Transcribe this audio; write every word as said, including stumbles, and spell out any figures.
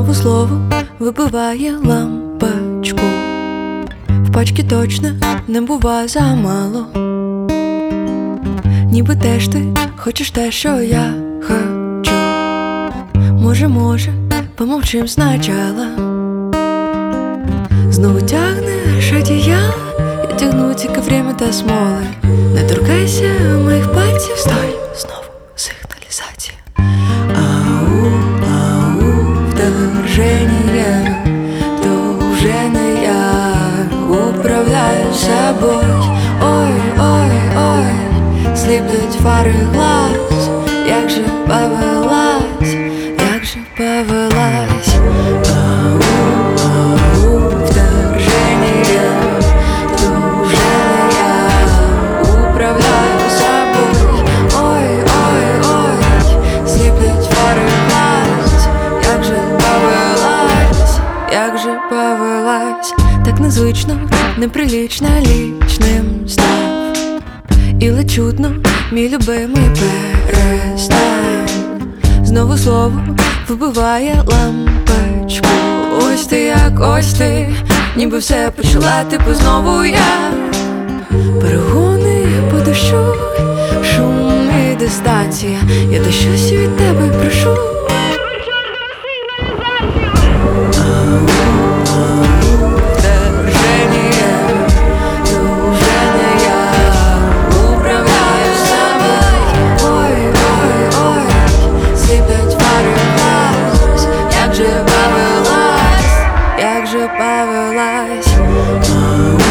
Знову слово вибиває лампочку. В пачки точно не бува замало. Ніби теж ти хочеш те, що я хочу. Може, може, помовчим спочатку. Знову тягнеш одіяла, я тягну тільки время та смоли. Не торкайся моїх пальців, стой, знову сигналізація. Ау, ау, вторження, то вже не я управляю собою. Ой, ой, ой, сліплять фари глаз, як же повелась, як же повелась. Ау, ау, вторження, то вже не я управляю собою. Ой, ой, ой, сліплять фари глаз, як же повелась, як же повелась. Так незвично, неприлично лічним став. І ледь чутно, мій любимий, перестань. Знову слово вибиває лампочку. Ось ти, як ось ти, ніби все почала, типу знову я. Перегони по дощу, шум і дистанція. Я та щось від тебе прошу. Як же повелась.